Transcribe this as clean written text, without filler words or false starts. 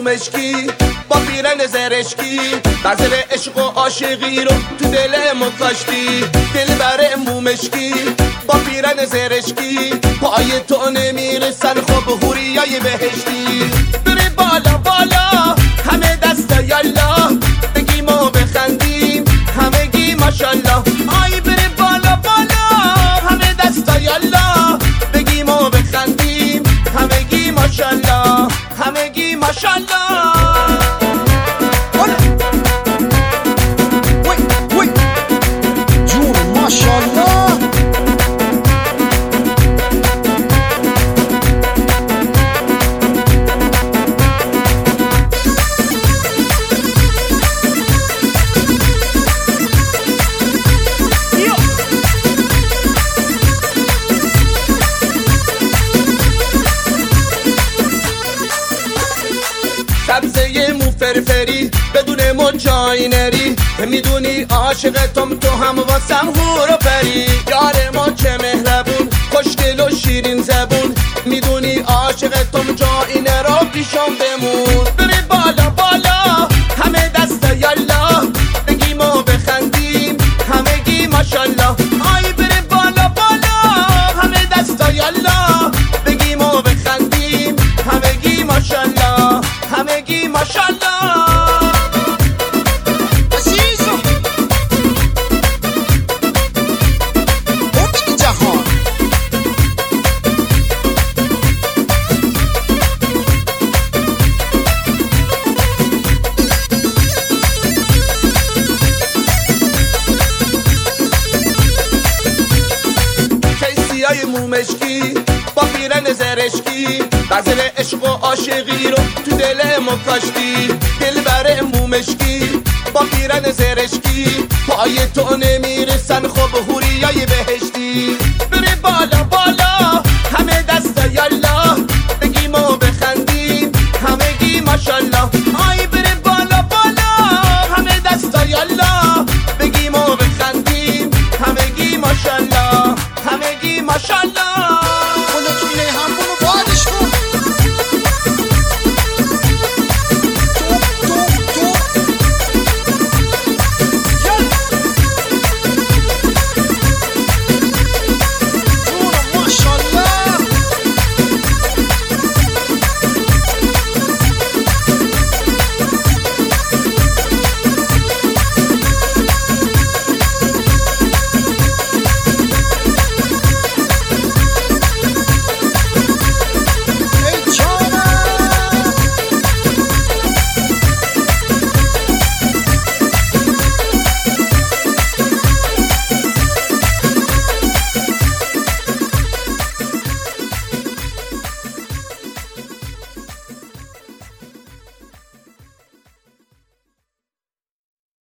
مومشکی با پیرن زرشکی بذر عشق و عاشقی رو تو دل ما کاشتی. دل بر مومشکی با پیرن زرشکی پای تو نمیرسن خب حوریای بهشتی. بره بالا بالا همه دست یالا بگیم و بخندیم همگی ماشالله. آی بره بالا بالا همه دست یالا بگیم و بخندیم همگی ماشالله همگی ماشالله. سبزه مو فرفری بدون مو جایی نری میدونی عاشقتم تو هم واسم هورو پری. یار ما چه مهربون خوشگل و شیرین زبون میدونی عاشقتم جایی نرو پیشم بمون. بری بالا بالا همه دست یالا بگیم و بخندیم همگی ماشالله. آی بری بالا بالا همه دست یالا بگیم و بخندیم همگی ماشالله همگی ماشالله. کیسیای مومشکی با پیرن زرشکی بذر عشق و عاشقی رو تو دل ما کاشتی. دل بر مومشکی با پیرن زرشکی پای تو نمیرسن خب حوریای بهشتی. بره بالا